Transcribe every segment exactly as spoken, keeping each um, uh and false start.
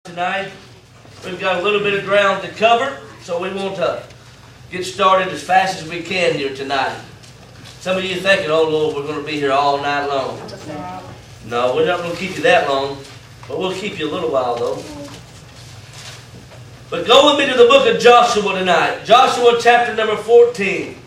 Tonight, we've got a little bit of ground to cover, so we want to get started as fast as we can here tonight. Some of you are thinking, oh Lord, we're going to be here all night long. No, we're not going to keep you that long, but we'll keep you a little while though. But go with me to the book of Joshua tonight. Joshua chapter number fourteen.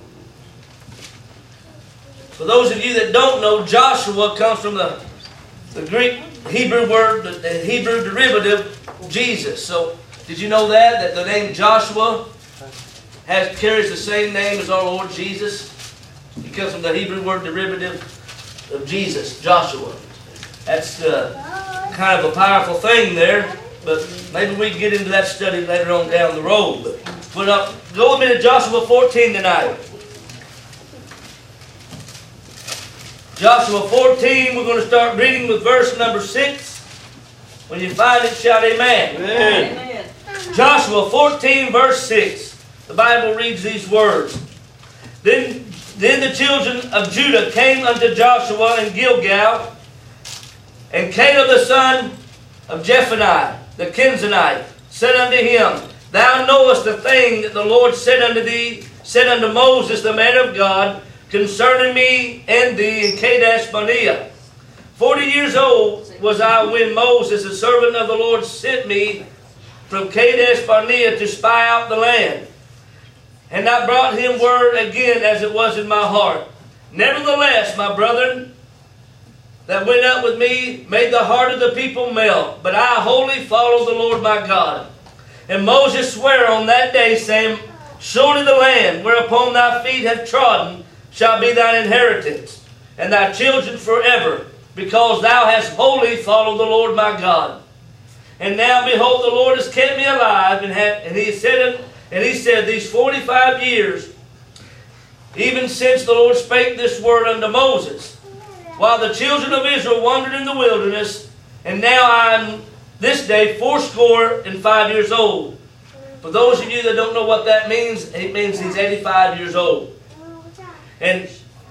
For those of you that don't know, Joshua comes from the, the Greek Hebrew word, the Hebrew derivative, Jesus. So, did you know that? That the name Joshua has carries the same name as our Lord Jesus? It comes from the Hebrew word derivative of Jesus, Joshua. That's uh, kind of a powerful thing there, but maybe we can get into that study later on down the road. But put up, go with me to Joshua fourteen tonight. Joshua fourteen, we're going to start reading with verse number six. When you find it, shout amen. Amen. Amen. Joshua fourteen, verse six. The Bible reads these words. Then, then the children of Judah came unto Joshua in Gilgal, and Caleb the son of Jephunneh, the Kenizzite, said unto him, Thou knowest the thing that the Lord said unto thee, said unto Moses the man of God, concerning me and thee in Kadesh Barnea. Forty years old was I when Moses, the servant of the Lord, sent me from Kadesh Barnea to spy out the land. And I brought him word again as it was in my heart. Nevertheless, my brethren that went up with me made the heart of the people melt, but I wholly followed the Lord my God. And Moses sware on that day, saying, Surely the land whereupon thy feet have trodden shall be thine inheritance, and thy children forever, because thou hast wholly followed the Lord my God. And now, behold, the Lord has kept me alive, and, had, and he said, and he said, these forty-five years, even since the Lord spake this word unto Moses, while the children of Israel wandered in the wilderness, and now I am this day fourscore and five years old. For those of you that don't know what that means, it means he's eighty-five years old. And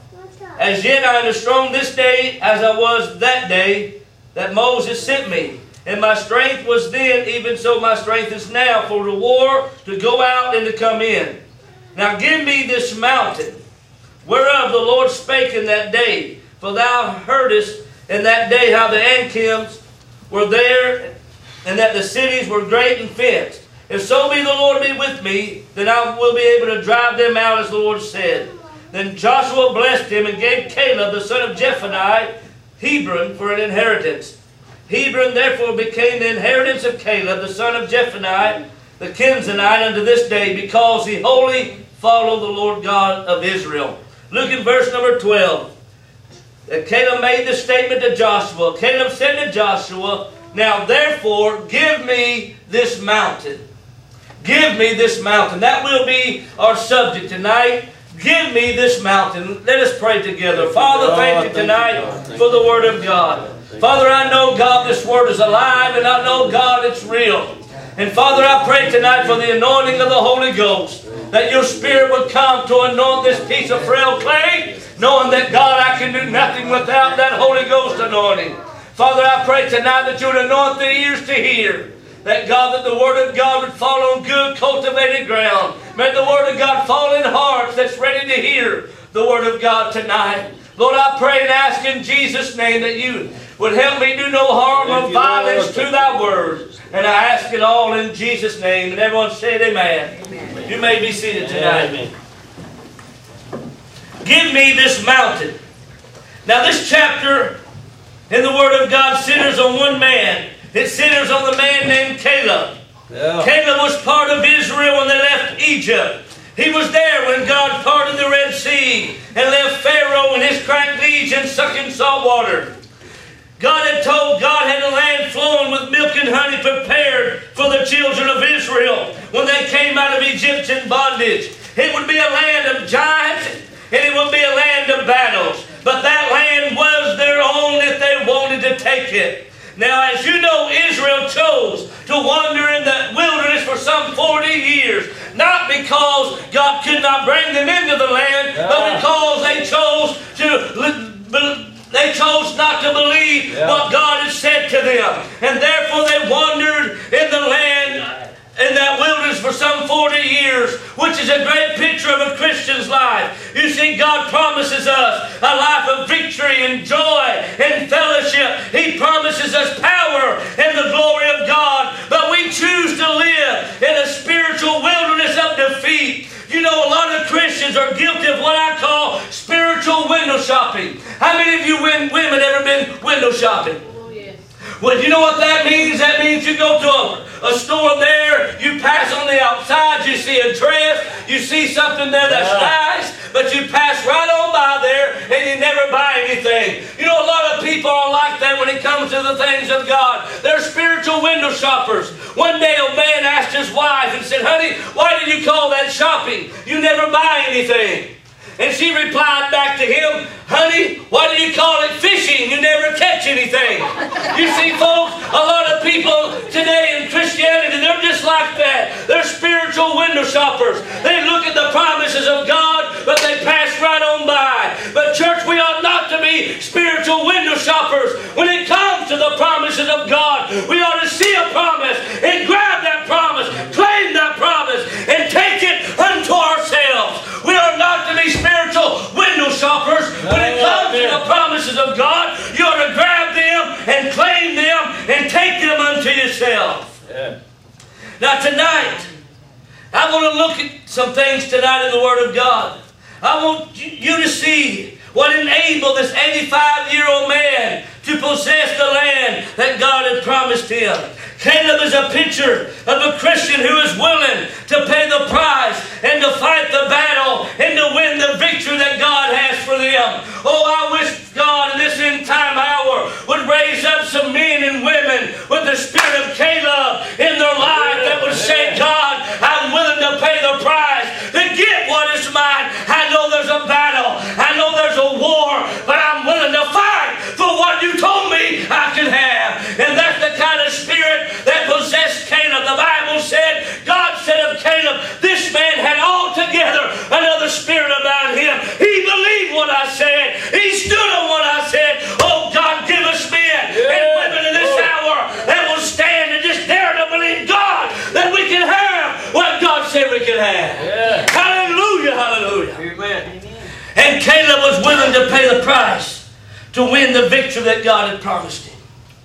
as yet I am as strong this day as I was that day that Moses sent me. And my strength was then, even so my strength is now, for the war to go out and to come in. Now give me this mountain, whereof the Lord spake in that day. For thou heardest in that day how the Anakims were there, and that the cities were great and fenced. If so be the Lord be with me, then I will be able to drive them out, as the Lord said. Then Joshua blessed him and gave Caleb the son of Jephunneh Hebron for an inheritance. Hebron therefore became the inheritance of Caleb the son of Jephunneh the Kenizzite unto this day, because he wholly followed the Lord God of Israel. Look in verse number twelve. That Caleb made the statement to Joshua. Caleb said to Joshua, Now therefore give me this mountain. Give me this mountain. That will be our subject tonight. Give me this mountain. Let us pray together. Father, thank you tonight for the Word of God. Father, I know, God, this Word is alive, and I know, God, it's real. And Father, I pray tonight for the anointing of the Holy Ghost, that your Spirit would come to anoint this piece of frail clay, knowing that, God, I can do nothing without that Holy Ghost anointing. Father, I pray tonight that you would anoint the ears to hear. That, God, that the Word of God would fall on good, cultivated ground. May the Word of God fall in hearts that's ready to hear the Word of God tonight. Lord, I pray and ask in Jesus' name that you would help me do no harm or violence to thy Word. And I ask it all in Jesus' name. And everyone said amen. Amen. You may be seated tonight. Amen. Give me this mountain. Now this chapter in the Word of God centers on one man. It centers on the man named Caleb. Yeah. Caleb was part of Israel when they left Egypt. He was there when God parted the Red Sea and left Pharaoh and his crack legion sucking salt water. God had told God had a land flowing with milk and honey prepared for the children of Israel when they came out of Egyptian bondage. It would be a land of giants and it would be a land of battles. But that land was their own if they wanted to take it. Now, as you know, Israel chose to wander in the wilderness for some forty years. Not because God could not bring them into the land, yeah. but because they chose to they chose not to believe yeah. what God had said to them. And therefore they wandered is a great picture of a Christian's life. You see, God promises us a life of victory and joy and fellowship. He promises us power and the glory of God. But we choose to live in a spiritual wilderness of defeat. You know, a lot of Christians are guilty of what I call spiritual window shopping. How many of you women ever been window shopping? Well, you know what that means? That means you go to a, a store there, you pass on the outside, you see a dress, you see something there that's nice, but you pass right on by there and you never buy anything. You know, a lot of people are like that when it comes to the things of God. They're spiritual window shoppers. One day a man asked his wife and said, honey, why did you call that shopping? You never buy anything. And she replied back to him, honey, why do you call it fishing? You never catch anything. You see, folks, a lot of people today in Christianity, they're just like that. They're spiritual window shoppers. They look at the promises of God, but they pass right on by. But church, we ought not to be spiritual window shoppers. When it comes to the promises of God, we ought to see a promise and grab that promise, claim that promise, and take it unto ourselves. We are not to be spiritual window shoppers. When it comes to the promises of God, you ought to grab them and claim them and take them unto yourself. Yeah. Now tonight, I want to look at some things tonight in the Word of God. I want you to see what enabled this eighty-five-year-old man to possess the land that God had promised him. Caleb is a picture of a Christian who is willing to pay the price and to fight the battle and to win the victory that God has for them. Oh, I wish God in this end time hour would raise up some men and women with the spirit of Caleb in their life that would say, God, I'm willing to pay the price to get what is mine. I know there's a battle. I know there's a war, but I'm willing to fight for what you told me I could have. And that's the kind of spirit that possessed Caleb. The Bible said, God said of Caleb, this man had altogether another spirit about him. He believed what I said. He stood on what I said. Oh God, give us men yeah. and women in this oh. hour that will stand and just dare to believe God that we can have what God said we can have. Yeah. Hallelujah, hallelujah. Amen. And Caleb was willing to pay the price to win the victory that God had promised him.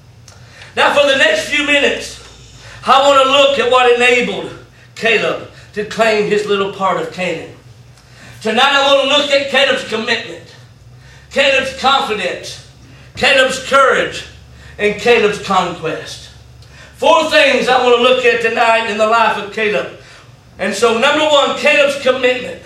Now for the next few minutes, I want to look at what enabled Caleb to claim his little part of Canaan. Tonight I want to look at Caleb's commitment, Caleb's confidence, Caleb's courage, and Caleb's conquest. Four things I want to look at tonight in the life of Caleb. And so number one, Caleb's commitment.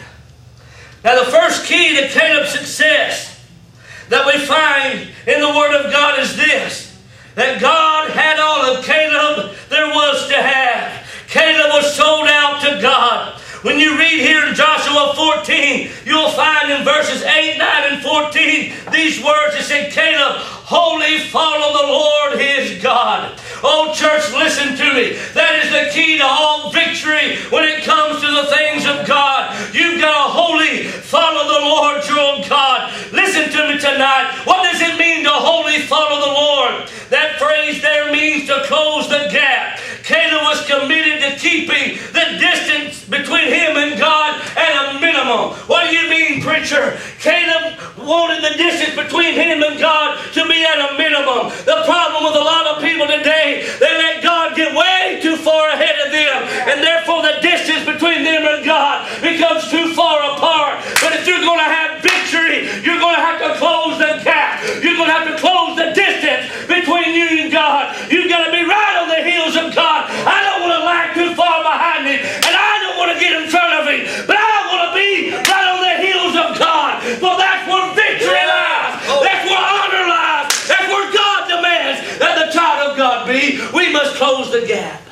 Now the first key to Caleb's success that we find in the Word of God is this: that God had all of Caleb there was to have. Caleb was sold out to God. When you read here in Joshua fourteen, you'll find in verses eight, nine, and fourteen these words. It said, Caleb wholly follow the Lord his God. Oh church, listen to me. That is the key to all victory when it comes to the things of God. You've got to wholly follow the Lord your God. Listen to me tonight. What does it mean to wholly follow the Lord? That phrase there means to close the gap. Caleb was committed to keeping the distance between him and God at a minimum. What do you mean, preacher? Caleb wanted the distance between him and God to be at a minimum. The problem with a lot of people today, they let God get way too far ahead of them, and therefore the distance between them and God becomes too far apart. But if you're going to have victory, you're going to have to close the gap. You're going to have to close the distance between you and God. You've got to be right on the heels of God. I don't want to lag too far behind him, and I don't want to get in front of him, but I want to be right on the heels of God. For that's where victory lies. That's where honor lies. That's where God demands that the child of God be. We must close the gap.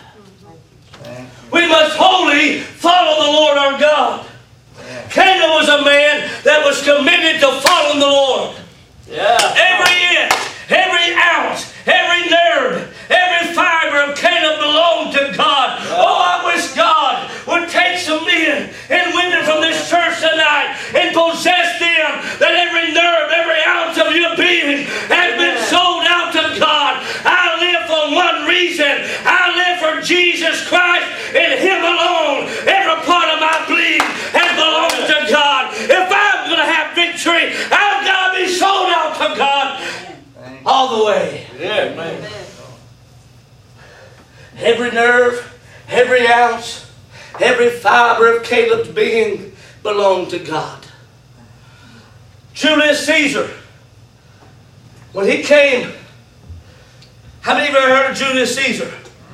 We must wholly follow the Lord our God. Caleb was a man that was committed to following the Lord. Yeah. Every inch, every ounce, every nerve, every fiber of Caleb belonged to God. Oh, I wish God would take some men and women from this church tonight and possess them, that every nerve, every ounce of your being has been sold out to God. I live for one reason. I live for Jesus Christ and Him alone. Every part of my being Every nerve, every ounce, every fiber of Caleb's being belonged to God. Julius Caesar, when he came, how many of you ever heard of Julius Caesar?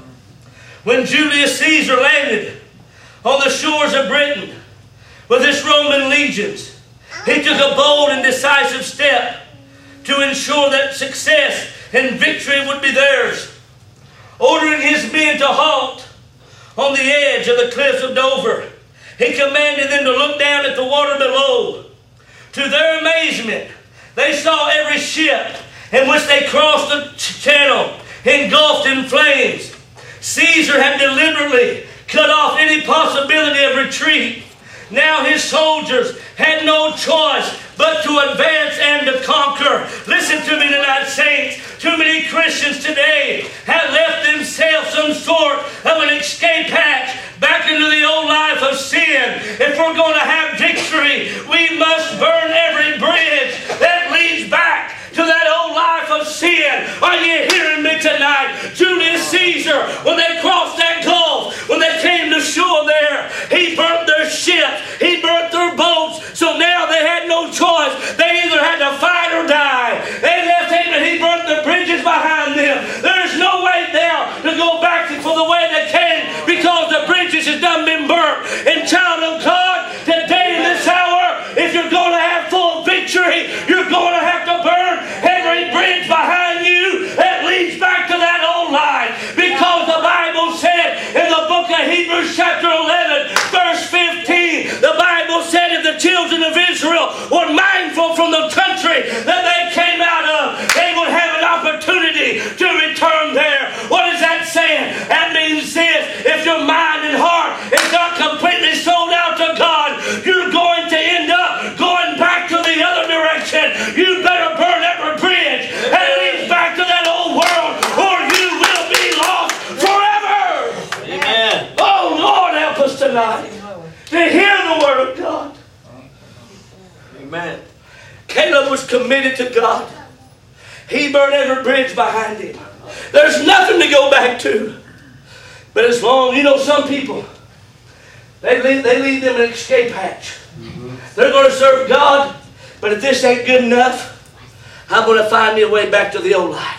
When Julius Caesar landed on the shores of Britain with his Roman legions, he took a bold and decisive step to ensure that success and victory would be theirs. Ordering his men to halt on the edge of the cliffs of Dover, he commanded them to look down at the water below. To their amazement, they saw every ship in which they crossed the channel engulfed in flames. Caesar had deliberately cut off any possibility of retreat. Now his soldiers had no choice but to advance and to conquer. Listen to me tonight, saints. Too many Christians today have left themselves some sort of an escape hatch back into the old life of sin. If we're going to have victory, we must burn every bridge that leads back to that old life of sin. Are you hearing me tonight? Julius Caesar, when they crossed that gulf, when they came to shore there, he burnt their ships, he burnt their boats, so now they had no choice. They either had to fight or die. They left him and he burnt the bridges behind them. There's no way now to go back for the way they came because the bridges has done been burnt. And child of God, today in this hour, if you're going to have full victory, you're going to have to burn every bridge behind you that leads back to that old life. Because the Bible said in the book of Hebrews chapter eleven, verse fifteen, the Bible said if the children of Israel were mindful from the country that they came out of, they would have an opportunity to return there. What is that saying? That means this: if your mind and heart is not completely sold out to God, you're going to end up going back to the other direction. You better burn every bridge that leads back to that old world, or you will be lost forever. Amen. Oh, Lord, help us tonight to hear the word of God. Amen. Caleb was committed to God. He burned every bridge behind him. There's nothing to go back to. But as long, you know, some people, they leave, they leave them an escape hatch. Mm-hmm. They're going to serve God, but if this ain't good enough, I'm going to find me a way back to the old life.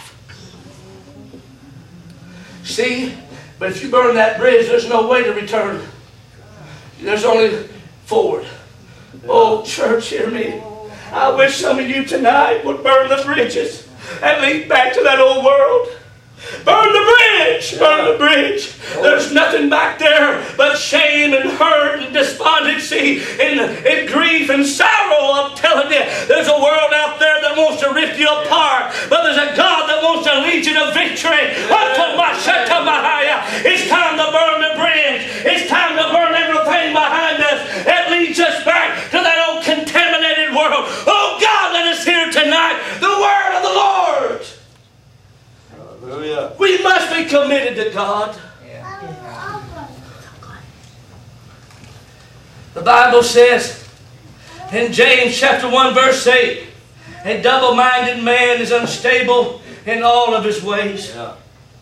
See? But if you burn that bridge, there's no way to return. There's only forward. Oh, church, hear me. I wish some of you tonight would burn the bridges and lead back to that old world. Burn the bridge! Burn the bridge! There's nothing back there but shame and hurt and despondency and, and grief and sorrow. I'm telling you, there's a world out there that wants to rip you apart, but there's a God that wants to lead you to victory. It's time to burn the bridge. It's time to burn everything behind us that leads us back to that old contaminated world. Oh God, let us hear tonight the word of the Lord. Hallelujah. We must be committed to God. Yeah. The Bible says in James chapter one verse eight, a double-minded man is unstable in all of his ways. Yeah.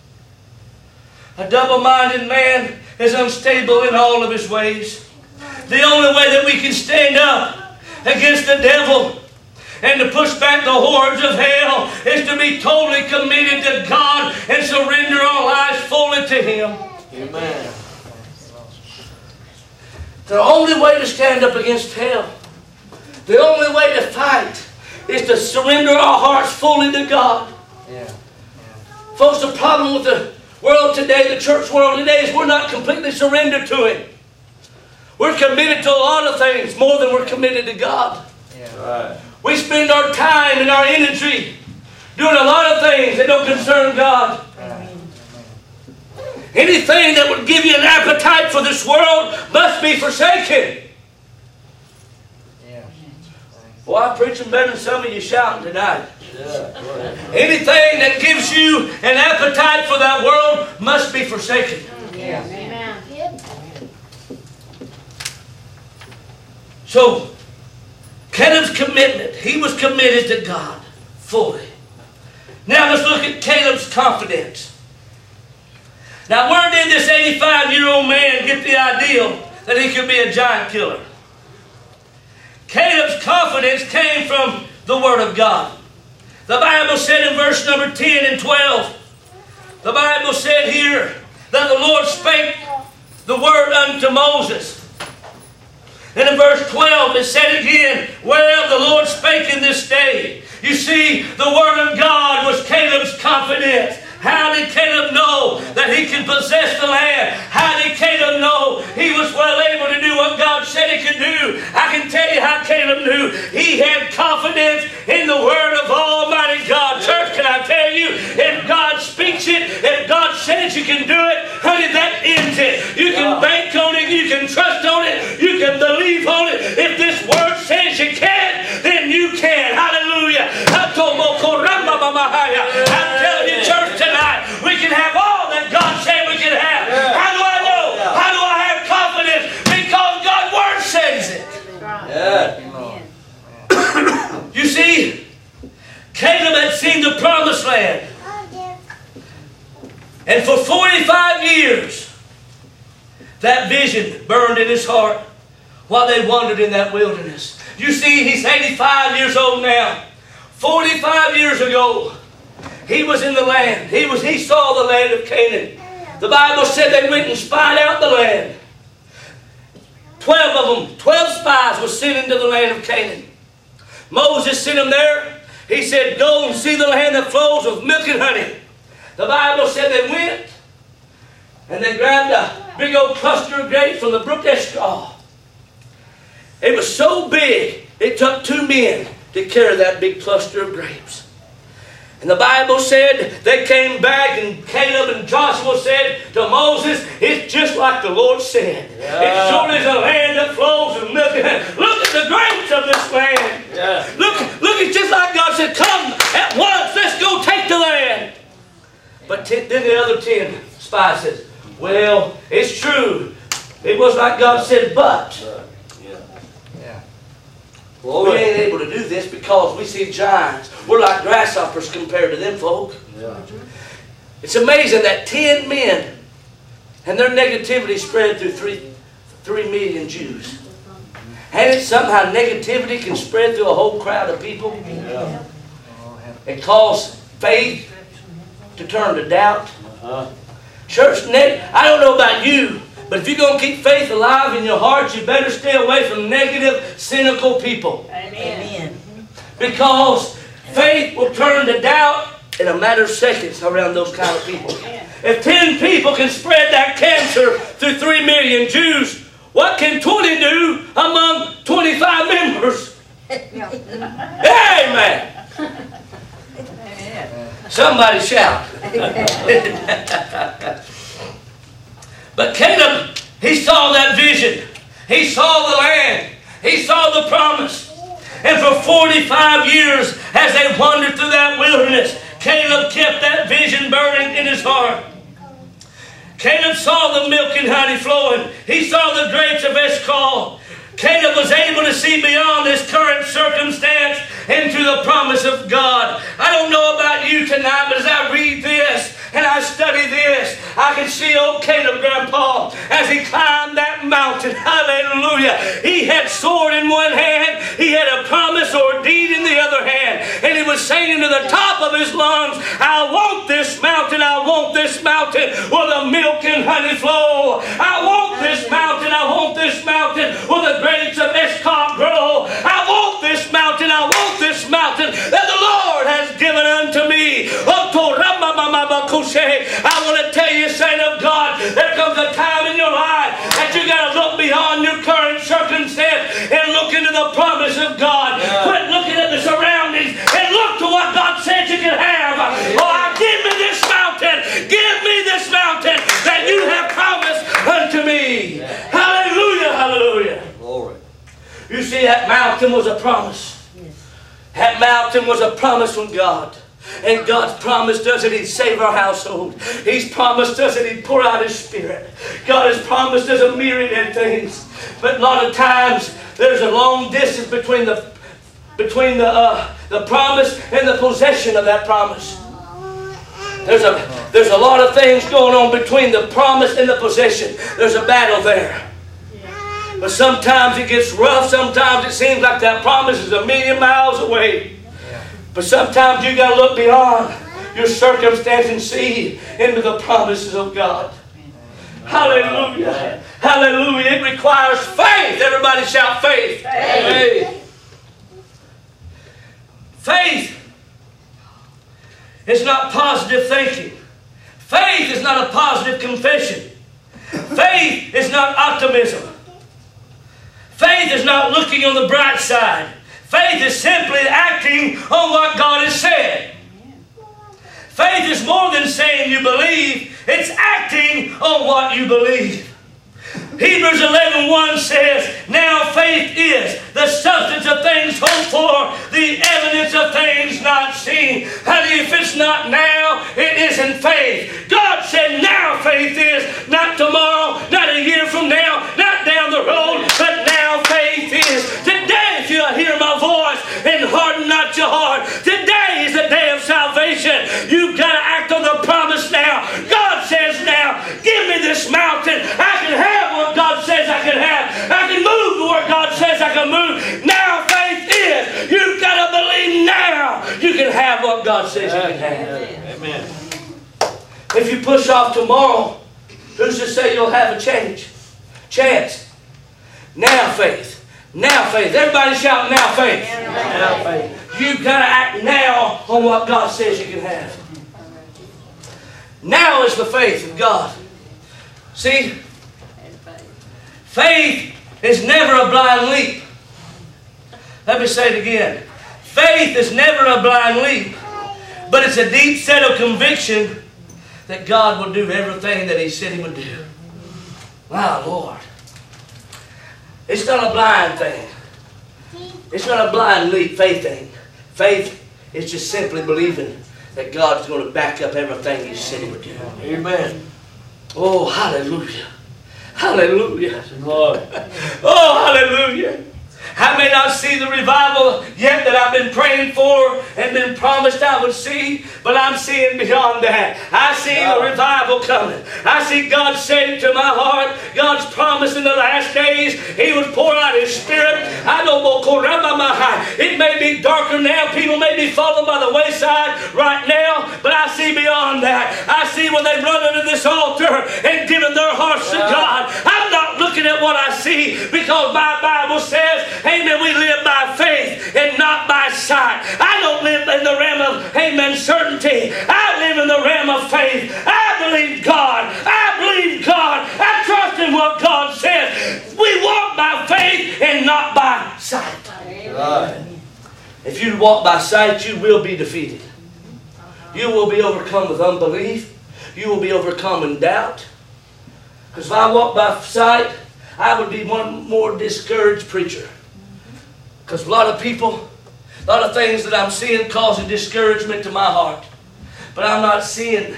A double-minded man is unstable in all of his ways. The only way that we can stand up against the devil and to push back the hordes of hell is to be totally committed to God and surrender our lives fully to Him. Amen. The only way to stand up against hell, the only way to fight, is to surrender our hearts fully to God. Yeah. Yeah. Folks, the problem with the world today, the church world today, is we're not completely surrendered to Him. We're committed to a lot of things more than we're committed to God. Yeah. Right. We spend our time and our energy doing a lot of things that don't concern God. Anything that would give you an appetite for this world must be forsaken. Well, I'm preaching better than some of you shouting tonight. Anything that gives you an appetite for that world must be forsaken. Amen. So, Caleb's commitment. He was committed to God fully. Now let's look at Caleb's confidence. Now, where did this eighty-five-year-old man get the idea that he could be a giant killer? Caleb's confidence came from the Word of God. The Bible said in verse number ten and twelve, the Bible said here that the Lord spake the word unto Moses. And in verse twelve it said again, well, the Lord spake in this day. You see, the Word of God was Caleb's confidence. How did Caleb know that he could possess the land? How did Caleb know he was well able to do what God said he could do? I can tell you how Caleb knew. He had confidence in the Word of Almighty God. Church, can I tell you, if God speaks it, if God says you can do it, honey, that ends it. You can bank on it, you can trust on it, you can believe on it. If this Word says you can, then you can. Hallelujah. I'm telling you, church, tonight, we can have all that God said we can have. Yeah. How do I know? Yeah. How do I have confidence? Because God's Word says it. Yeah. You see, Caleb had seen the promised land. And for forty-five years, that vision burned in his heart while they wandered in that wilderness. You see, he's eighty-five years old now. forty-five years ago, he was in the land. He was. He saw the land of Canaan. The Bible said they went and spied out the land. Twelve of them, twelve spies were sent into the land of Canaan. Moses sent them there. He said, go and see the land that flows with milk and honey. The Bible said they went and they grabbed a big old cluster of grapes from the brook Eshcol. It was so big, it took two men to carry that big cluster of grapes. And the Bible said they came back, and Caleb and Joshua said to Moses, it's just like the Lord said. Yeah. It surely is a land that flows with milk and honey. Look at the grapes of this land. Yeah. Look, look, it's just like God said, come at once, let's go take the land. But ten, then the other ten spies said, well, it's true. It was like God said, but we ain't able to do this because we see giants. We're like grasshoppers compared to them folk. Yeah. It's amazing that ten men and their negativity spread through three, three million Jews. And it somehow negativity can spread through a whole crowd of people. Yeah. It caused faith to turn to doubt. Uh-huh. Church, I don't know about you, but if you're going to keep faith alive in your heart, you better stay away from negative, cynical people. Amen. Because faith will turn to doubt in a matter of seconds around those kind of people. If ten people can spread that cancer through three million Jews, what can twenty do among twenty-five members? Amen. Somebody shout. But Caleb, he saw that vision. He saw the land. He saw the promise. And for forty-five years, as they wandered through that wilderness, Caleb kept that vision burning in his heart. Caleb saw the milk and honey flowing. He saw the grapes of Eshcol. Caleb was able to see beyond his current circumstance into the promise of God. I don't know about you tonight, but as I read this and I study this, I can see old Caleb, Grandpa, as he climbed that mountain. Hallelujah. He had sword in one hand. He had a promise or deed in the other hand. And he was saying to the top of his lungs, I want this mountain. I want this mountain where the milk and honey flow. I want this mountain. I want this mountain where the grapes of Eshcol grow. I want this mountain. I want this mountain that the Lord has given unto me. I want to tell you, saint of God, there comes a time in your life that you got to look beyond your current circumstance and look into the promise of God. Yeah. Quit looking at the surroundings and look to what God said you can have. Oh, give me this mountain. Give me this mountain that you have promised unto me. Yeah. Hallelujah, hallelujah. Glory. You see, that mountain was a promise. Yes. That mountain was a promise from God. And God's promised us that He'd save our household. He's promised us that He'd pour out His Spirit. God has promised us a myriad of things. But a lot of times, there's a long distance between the, between the, uh, the promise and the possession of that promise. There's a, there's a lot of things going on between the promise and the possession. There's a battle there. But sometimes it gets rough. Sometimes it seems like that promise is a million miles away. But sometimes you got to look beyond your circumstance and see into the promises of God. Hallelujah. Hallelujah. It requires faith. Everybody shout faith. Faith. Faith is not positive thinking. Faith is not a positive confession. Faith is not optimism. Faith is not looking on the bright side. Faith is simply acting on what God has said. Faith is more than saying you believe. It's acting on what you believe. Hebrews eleven one says, now faith is the substance of things hoped for, the evidence of things not seen. Honey, if it's not now, it isn't faith. God said now faith is, not tomorrow, not a year from now, not down the road, but now faith is. Today, if you hear my voice and harden not your heart, today is the day of salvation. You've got to act on the promise now. God says now, give me this mountain. I can have what God says I can have. I can move to where God says I can move. Now faith is. You've got to believe now you can have what God says you can have. Amen. If you push off tomorrow, who's to say you'll have a change? Chance. Now faith. Now faith. Everybody shout now faith. Now faith. You've got to act now on what God says you can have. Now is the faith of God. See? Faith is never a blind leap. Let me say it again. Faith is never a blind leap, but it's a deep set of conviction that God will do everything that He said He would do. Wow, Lord. It's not a blind thing. It's not a blind leap, faith thing. Faith is just simply believing that God's going to back up everything He said He would do. Amen. Oh, hallelujah. Hallelujah. Lord. Oh, hallelujah. I may not see the revival yet that I've been praying for and been promised I would see, but I'm seeing beyond that. I see the revival coming. I see God saying to my heart, God's promise in the last days, He would pour out His Spirit. I don't know, it may be darker now. People may be falling by the wayside right now, but I see beyond that. I see when they run into this altar and giving their hearts to God. I'm not looking at what I see, because my Bible says, amen, we live by faith and not by sight. I don't live in the realm of, amen, certainty. I live in the realm of faith. I believe God. I believe God. I trust in what God says. We walk by faith and not by sight. Right. If you walk by sight, you will be defeated. You will be overcome with unbelief. You will be overcome in doubt. Because if I walk by sight, I would be one more discouraged preacher. Because a lot of people, a lot of things that I'm seeing causing discouragement to my heart. But I'm not seeing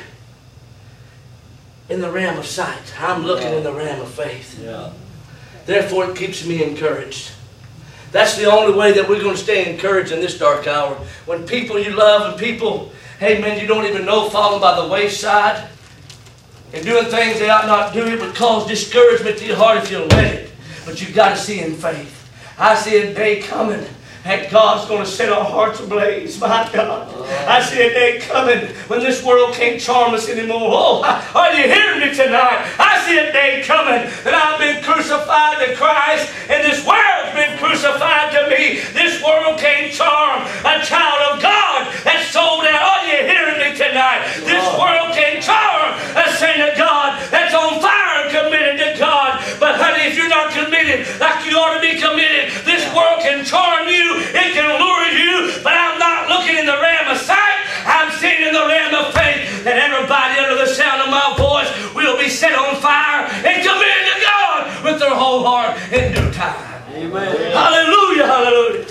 in the realm of sight. I'm looking in the realm of faith. Yeah. Therefore, it keeps me encouraged. That's the only way that we're going to stay encouraged in this dark hour. When people you love and people, hey man, you don't even know, falling by the wayside and doing things they ought not do, it would cause discouragement to your heart if you'll let it. But you've got to see in faith. I see a day coming that God's going to set our hearts ablaze. My God. I see a day coming when this world can't charm us anymore. Oh, are you hearing me tonight? I see a day coming that I've been crucified to Christ and this world's been crucified to me. This world can't charm a child of God that's sold out. Are you hearing me tonight? This world can't charm a saint of God that's on fire and committed to God. But honey, if you're not committed like you ought to be committed, this world can charm you. It can lure you, but I'm not looking in the realm of sight. I'm seeing in the realm of faith that everybody under the sound of my voice will be set on fire and committed to God with their whole heart in due time. Amen. Hallelujah, hallelujah.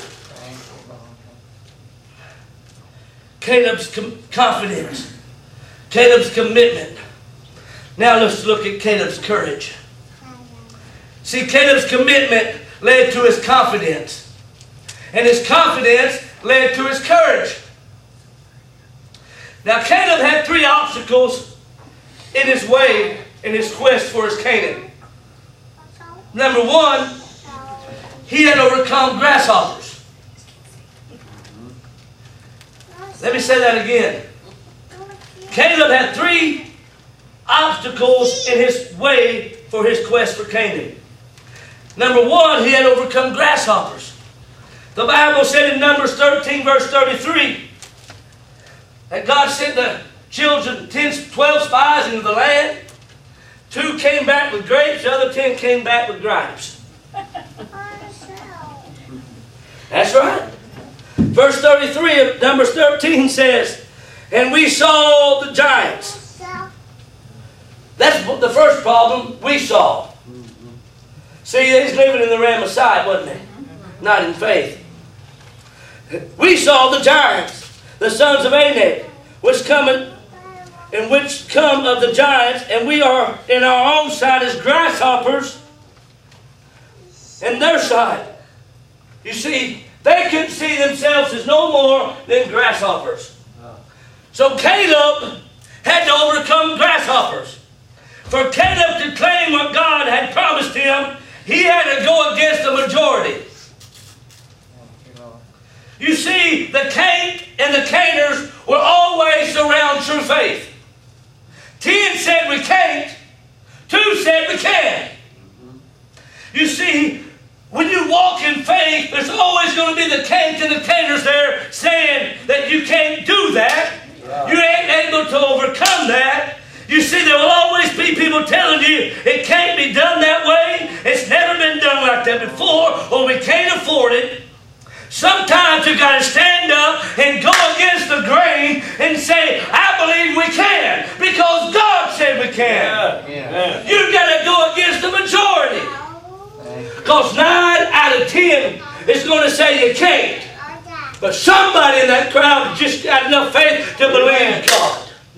Caleb's com confidence. Caleb's commitment. Now let's look at Caleb's courage. See, Caleb's commitment led to his confidence. And his confidence led to his courage. Now Caleb had three obstacles in his way, in his quest for his Canaan. Number one, he had overcome grasshoppers. Let me say that again. Caleb had three obstacles in his way for his quest for Canaan. Number one, he had overcome grasshoppers. The Bible said in Numbers thirteen, verse thirty-three, that God sent the children, ten, twelve spies into the land. Two came back with grapes, the other ten came back with gripes. That's right. Verse thirty-three of Numbers thirteen says, and we saw the giants. That's the first problem we saw. See, he's living in the realm of sight, wasn't he? Not in faith. We saw the giants, the sons of Anak, which cometh, and which come of the giants, and we are in our own sight as grasshoppers in their sight. You see, they couldn't see themselves as no more than grasshoppers. So Caleb had to overcome grasshoppers. For Caleb to claim what God had promised him, he had to go against the majority. You see, the Cain and the Canaanites were always around true faith. Ten said we can't. Two said we can. You see, when you walk in faith, there's always going to be the Cains and the Canaanites there saying that you can't do that. You ain't able to overcome that. You see, there will always be people telling you it can't be done that way. It's never been done like that before, or we can't afford it. Sometimes you've got to stand up and go against the grain and say, I believe we can, because God said we can. Yeah. Yeah. You've got to go against the majority. Because nine out of ten is going to say you can't. But somebody in that crowd just got enough faith to believe in God.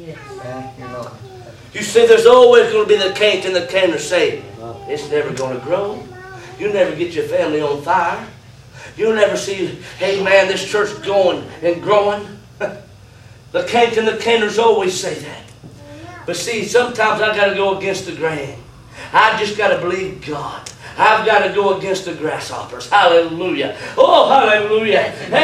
You see, there's always going to be the Cain and the Canaanites say, it's never going to grow. You'll never get your family on fire. You'll never see, hey man, this church going and growing. The Cain and the Canaanites always say that. But see, sometimes I've got to go against the grain. I've just got to believe God. I've got to go against the grasshoppers. Hallelujah. Oh, hallelujah.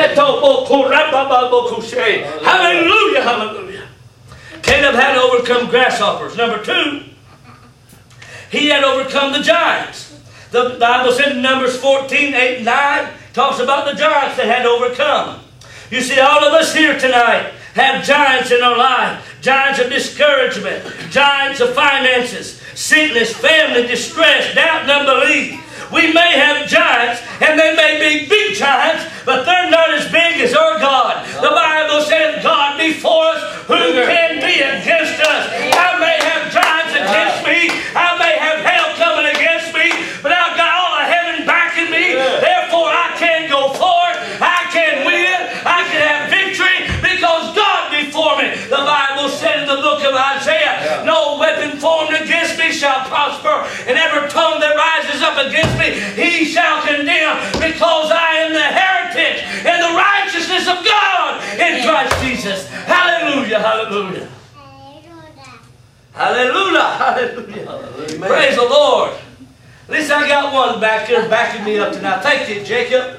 Hallelujah, hallelujah. Caleb had to overcome grasshoppers. Number two, he had overcome the giants. The Bible said in Numbers fourteen, eight, and nine, talks about the giants that had overcome. You see, all of us here tonight have giants in our life. Giants of discouragement. Giants of finances. Sickness, family, distress, doubt, and unbelief. We may have giants, and they may be big giants, but they're not as big as our God. The Bible says, God before us, who can be against us? I may have giants against me. I may have hell coming against me, but I've got all of heaven backing me. Therefore, I can go forward. I can win. I can have victory because God before me. The Bible said in the book of Isaiah, no weapon formed against me shall prosper, and every tongue that rises up against me, he shall condemn, because I am the heritage and the righteousness of God in Christ Jesus. Hallelujah, hallelujah. Hallelujah, hallelujah. Hallelujah. Praise the Lord. At least I got one back here backing me up tonight. Thank you, Jacob.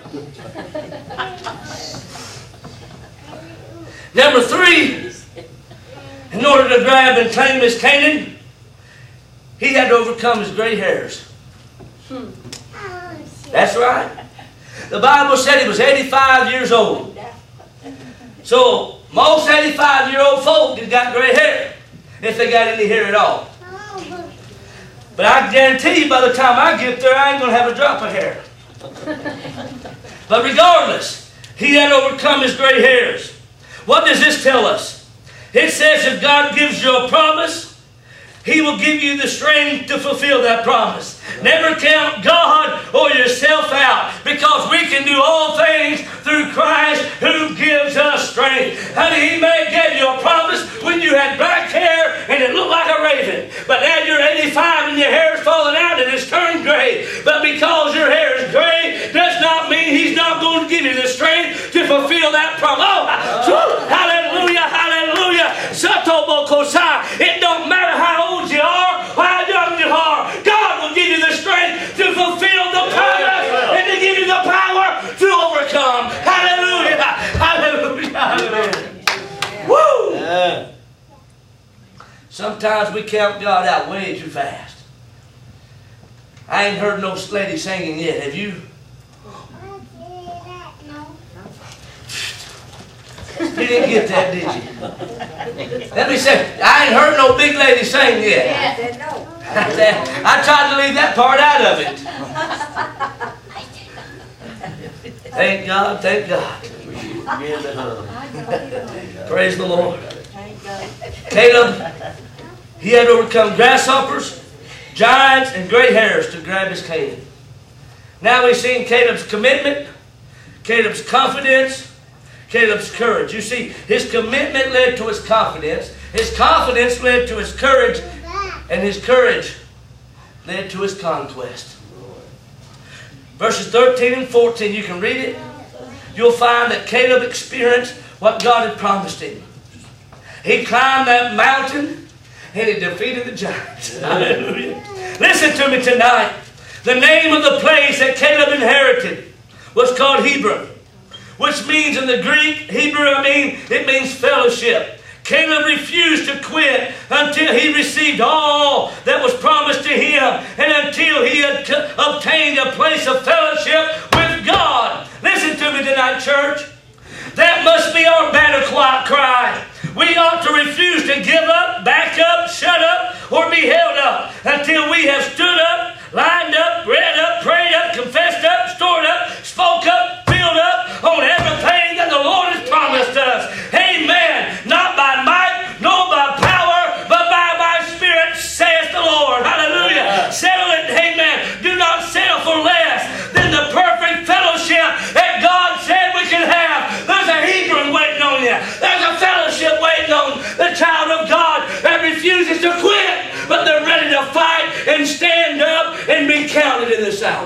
Number three, in order to grab and claim his Canaan, he had to overcome his gray hairs. That's right. The Bible said he was eighty-five years old. So most eighty-five-year-old folk have got gray hair, if they got any hair at all. But I guarantee you by the time I get there, I ain't going to have a drop of hair. But regardless, he had overcome his gray hairs. What does this tell us? It says if God gives you a promise, He will give you the strength to fulfill that promise. Never count God or yourself out, because we can do all things through Christ who gives us strength. Honey, He may give you a promise when you had black hair and it looked like a raven. But now you're eighty-five and your hair is falling out and it's turned gray. But because your hair is gray does not mean He's not going to give you the strength to fulfill that promise. Oh, hallelujah, hallelujah. sometimes we count God out way too fast. I ain't heard no lady singing yet. Have you? You didn't get that, did you? Let me say, I ain't heard no big lady sing yet. I tried to leave that part out of it. Thank God, thank God. Praise the Lord. Caleb, he had overcome grasshoppers, giants, and gray hairs to grab his cane. Now we've seen Caleb's commitment, Caleb's confidence, Caleb's courage. You see, his commitment led to his confidence. His confidence led to his courage. And his courage led to his conquest. Verses thirteen and fourteen, you can read it. You'll find that Caleb experienced what God had promised him. He climbed that mountain and he defeated the giants. Hallelujah. Listen to me tonight. The name of the place that Caleb inherited was called Hebron, which means in the Greek, Hebrew, I mean, it means fellowship. Caleb refused to quit until he received all that was promised to him and until he had obtained a place of fellowship with God. Listen to me tonight, church. That must be our battle cry. We ought to refuse to give up, back up, shut up, or be held up until we have stood up, lined up, read up, prayed up, confessed up, stored up, spoke up, filled up on everything that the Lord has promised us. Amen. Not by might, nor by power, but by my Spirit, saith the Lord. Hallelujah. Settle it. Amen. Do not settle for less than the perfect fellowship that God said we can have. There's a Hebron waiting on you. There's a fellowship waiting on the child of God that refuses to quit, but they're ready to fight and stand up and be counted in this hour.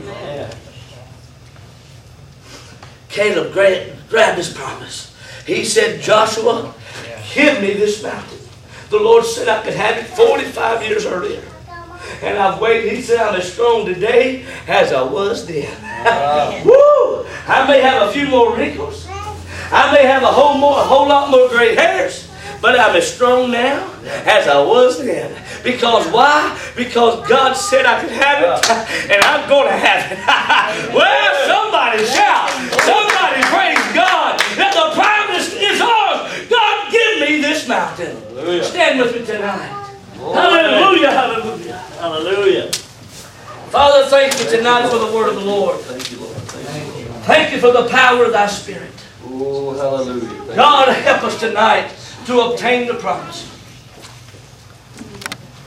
Caleb grabbed his promise. He said, Joshua, give me this mountain. The Lord said I could have it forty-five years earlier. And I've waited. He said, I'm as strong today as I was then. Wow. Woo! I may have a few more wrinkles. I may have a whole, more, a whole lot more gray hairs. But I'm as strong now as I was then. Because why? Because God said I could have it, and I'm going to have it. Well, somebody shout. Somebody praise God that the promise is ours. God, give me this mountain. Hallelujah. Stand with me tonight. Hallelujah, hallelujah. Hallelujah. Father, thank you tonight for the word of the Lord. Thank you, Lord. Thank you. Thank you for the power of thy Spirit. Oh, hallelujah. God, help us tonight to obtain the promise.